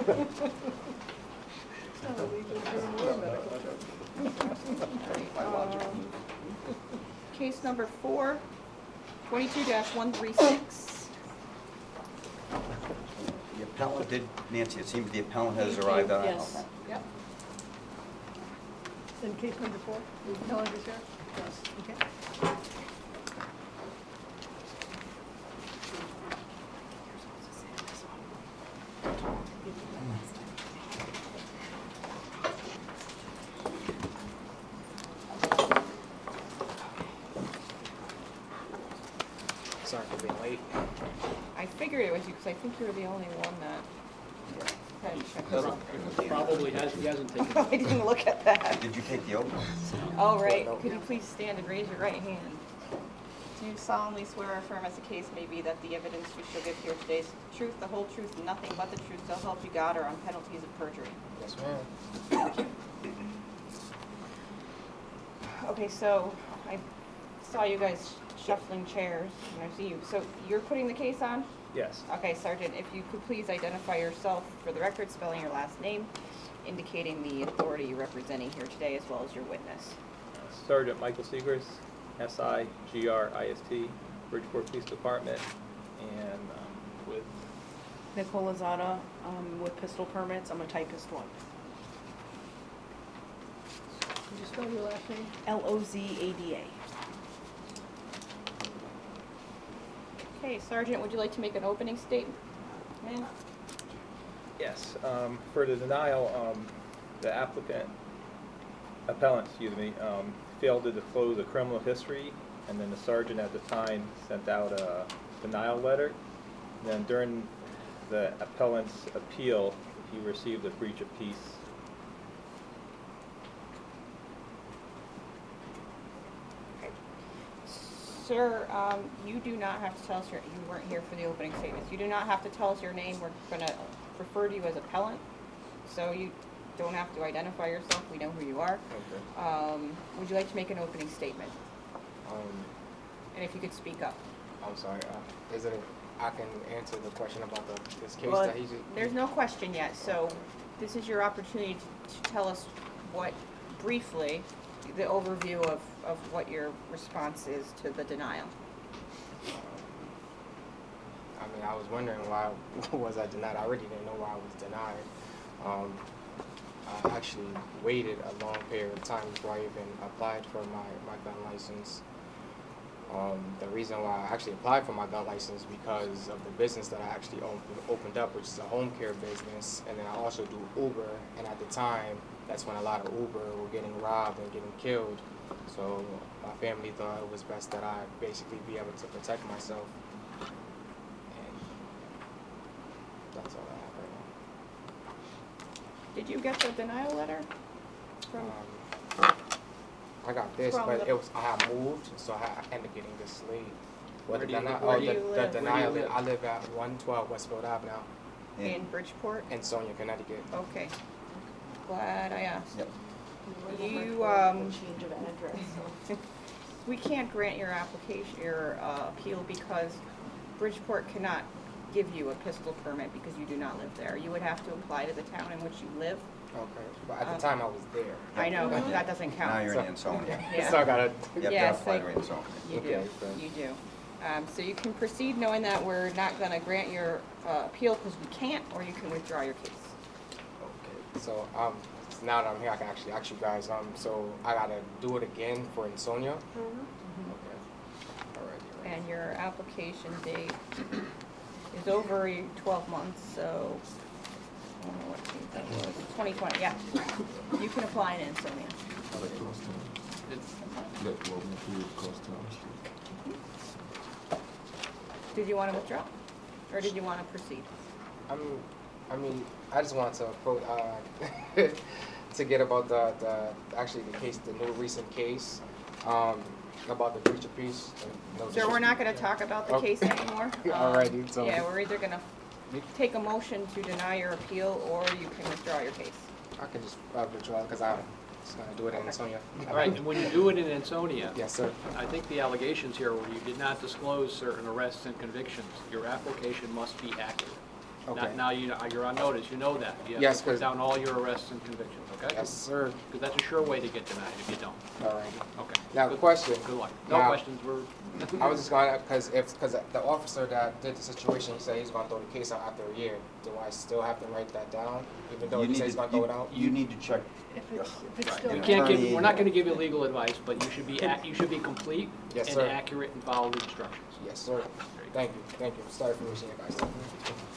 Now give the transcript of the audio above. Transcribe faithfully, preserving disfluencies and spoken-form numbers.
um, case number four, twenty-two dash one three six. The appellant did, Nancy, it seems the appellant has arrived on. Yes. Okay. Yep. In case number four, is no longer here? Yes. Okay. Sorry for being late. I figured it was you because I think you were the only one that had checked this out. Probably has, he hasn't taken I didn't look at that. Did you take the oath? Oh, right. Could you please stand and raise your right hand? Do you solemnly swear or affirm as the case may be that the evidence you shall give here today is the truth, the whole truth, and nothing but the truth, so help you God, or on penalties of perjury? Yes, ma'am. Okay, so I saw you guys shuffling chairs, and I see you. So you're putting the case on? Yes. Okay, Sergeant, if you could please identify yourself for the record, spelling your last name, indicating the authority you're representing here today, as well as your witness. Sergeant Michael Segrist, S I G R I S T, Bridgeport Police Department, and um, with Nicole Lozada, um, with pistol permits. I'm a typist one. Can you spell your last name? L O Z A D A. Okay, Sergeant, would you like to make an opening statement? Ma'am? yes, um, for the denial, um, the applicant, appellant, excuse me, um, failed to disclose a criminal history, and then the sergeant at the time sent out a denial letter. And then during the appellant's appeal, he received a breach of peace. Sir, um, you do not have to tell us your, you weren't here for the opening statements. You do not have to tell us your name. We're gonna refer to you as appellant, so you don't have to identify yourself. We know who you are. Okay. Um, would you like to make an opening statement? Um, And if you could speak up. I'm sorry. Uh, is it? A, I can answer the question about the this case Well, that he just. there's no question yet, so this is your opportunity to, to tell us what, briefly, the overview of, of what your response is to the denial. I mean, I was wondering why was I denied. I already didn't know why I was denied. Um, I actually waited a long period of time before I even applied for my, my gun license. Um, the reason why I actually applied for my gun license because of the business that I actually opened, opened up, which is a home care business, and then I also do Uber, and at the time, that's when a lot of Uber were getting robbed and getting killed. So my family thought it was best that I basically be able to protect myself. And that's all I have right now. Did you get the denial letter from? Um, I got this, From but the- it was I had moved, so I ended up getting this late. Well, Where the do you- deni- where oh, do the, you the live? Where do you denial. live? I live at one twelve Westfield Avenue In Bridgeport? in Sonia, Connecticut. Okay. Glad I asked. Yep. You, um, Change of address. So. we can't grant your application, your uh, appeal, because Bridgeport cannot give you a pistol permit because you do not live there. You would have to apply to the town in which you live. Okay, but at Um, the time I was there. I know, but that doesn't count. Now you're So- in Ansonia. Yeah. So I gotta. You have Yes, to apply I- to Ansonia. You do, Okay, so- you do. Um, so you can proceed knowing that we're not gonna grant your uh, appeal because we can't, or you can withdraw your case. Okay, so um, now that I'm here, I can actually ask you guys. Um, so I gotta do it again for Ansonia. Mm-hmm. Okay. Alrighty. And your application date is over twelve months, so, I don't know what date that was, twenty twenty, yeah. You can apply in Ansonia. Did you want to withdraw? Or did you want to proceed? I'm, I mean, I just want to quote, uh, to get about the, the, actually the case, the new recent case, um, about the breach of peace. No Sir, we're not going to talk about the Okay. case anymore. Um, Alrighty, so- Yeah, we're either going to take a motion to deny your appeal, or you can withdraw your case. I can just uh, withdraw because I'm just gonna do it in Ansonia. All right, and when you do it in Ansonia, Yes, sir. I think the allegations here were you did not disclose certain arrests and convictions. Your application must be accurate. Okay. Now- Now you, you're on notice, you know that. You have Yes, to put 'cause- down all your arrests and convictions, okay? Yes, sir. Because that's a sure way to get denied if you don't. All right. Okay. Now, Good- question. Good luck. No Now- questions, we're. I was just gonna, cause if, cause the officer that did the situation, he said he's gonna throw the case out after a year. Do I still have to write that down, even though You he need says he's to- gonna throw you- it out? You need to check. If it's, if it's Right. still. We can't give, Attorney- we're not gonna give you legal advice, but you should be, ac- you should be complete Yes, and sir. accurate and follow the instructions. Yes, sir. There you go. Thank you, thank you. Sorry for wasting your guys' time.